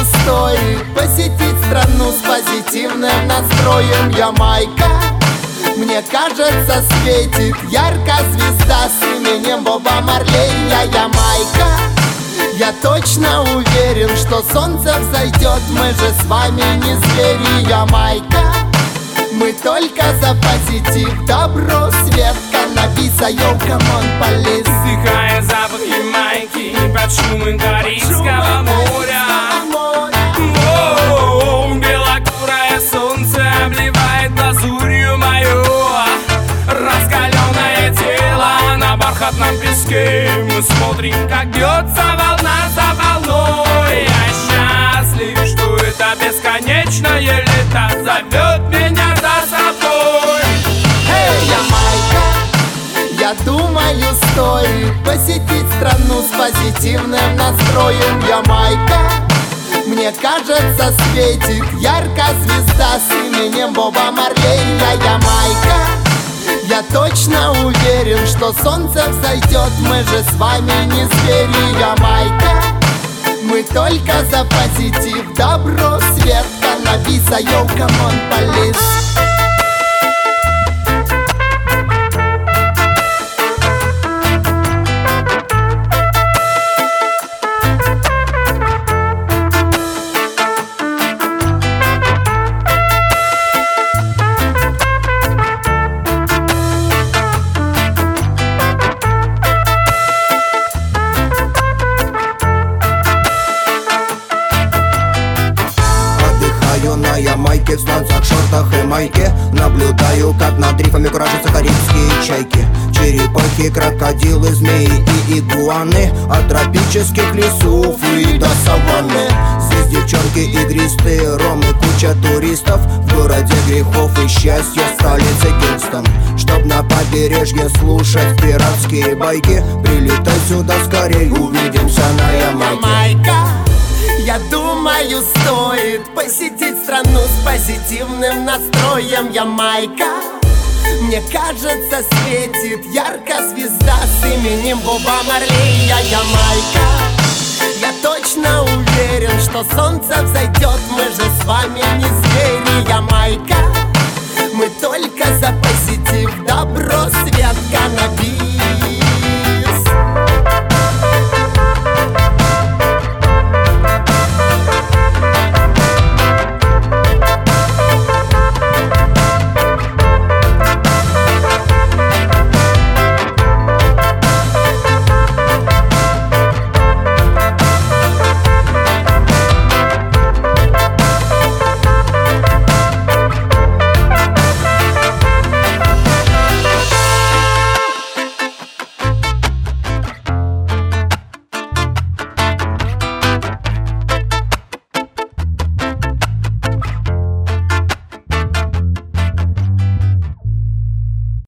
стоит посетить страну с позитивным настроем. Ямайка, мне кажется, светит ярко звезда с именем Боба Марлей. Ямайка, я точно уверен, что солнце взойдет. Мы же с вами не звери. Ямайка, мы только за позитив, добро, свет, каннабиса. Йоу, камон, полис. Вдыхая запах Ямайки под шумы Карибского моря. Воу, белокурое солнце обливает лазурью мое раскаленное тело на бархатном песке. Мы смотрим, как бьется волна за волной. Я счастлив, что это бесконечное лето зовет меня за собой. Эй, Ямайка, я думаю, стоит посетить страну с позитивным настроем. Ямайка, мне кажется, светит ярко звезда с именем Боба Марлей. Ямайка, я точно уверен, что солнце взойдет. Мы же с вами не звери. Ямайка, мы только за позитив, добро, свет, каннабиса. Йоу, камон, полис. На Ямайке, в сланцах, шортах и майке наблюдаю, как над рифами куражатся карибские чайки. Черепахи, крокодилы, змеи и игуаны, от тропических лесов и до саванны. Здесь девчонки игристые, ром и куча туристов. В городе грехов и счастья, столице Кингстон. Чтоб на побережье слушать пиратские байки, прилетай сюда скорей, увидимся на Ямайке. Ямайка, я думаю, стоит посетить страну с позитивным настроем. Ямайка, мне кажется, светит ярко звезда с именем Боба Марлей. Ямайка, я точно уверен, что солнце взойдет. Мы же с вами не звери. Ямайка, мы только за позитив, добро, свет, каннабис.